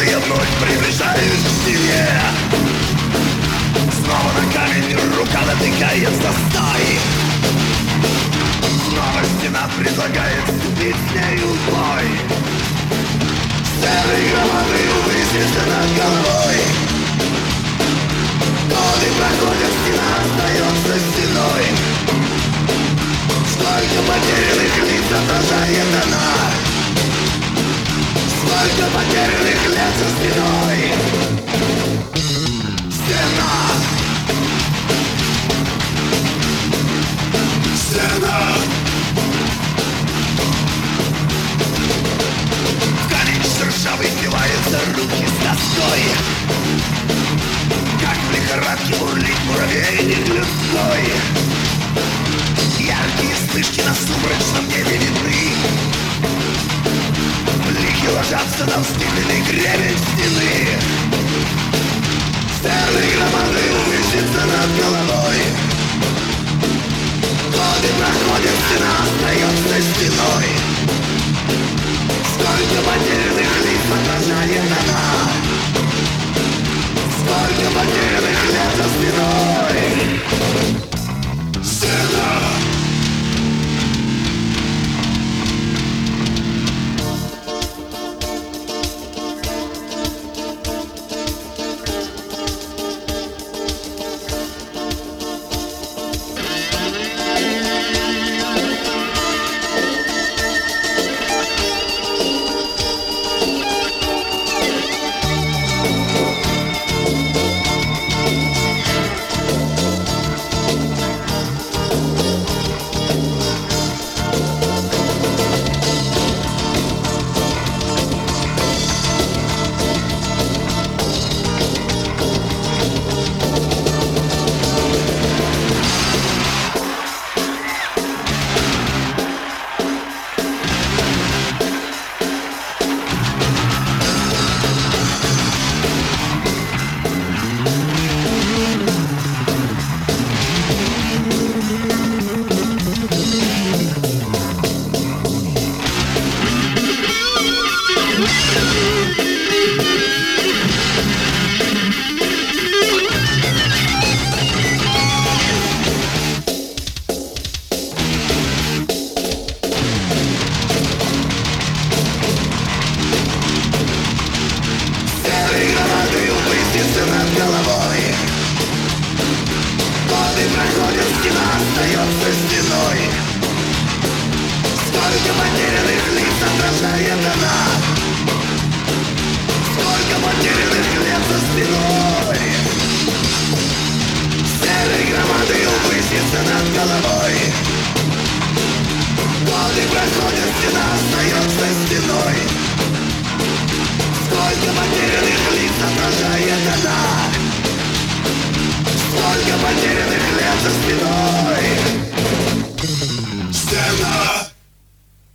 я вновь приближаюсь к стене. Снова на камень рука натыкается, стой. Снова стена предлагает вступить с нею в бой. Стены громады высятся над головой. Годы проходят, стена остается стеной. Сколько потерянных лиц отражает она. Сколько потерянных лет за спиной. Стена. Стена. В камень шершавый впиваются руки с тоской. Как в лихорадке бурлит муравейник людской. Яркие вспышки на сумрачном небе видны. Блики ложатся на вступленный гребень стены. Стены громады высятся над головой. Годы проходят, стена остается стеной. Сколько потерянных лиц отражает она. Сколько потерянных лет за спиной. Стена. Над головой. Годы проходят, стена остается стеной. Сколько потерянных лиц отражает она. Сколько потерянных лет за спиной. Стены громады высятся над головой. Годы проходят, стена остается стеной. Сколько потерянных лиц отражает она.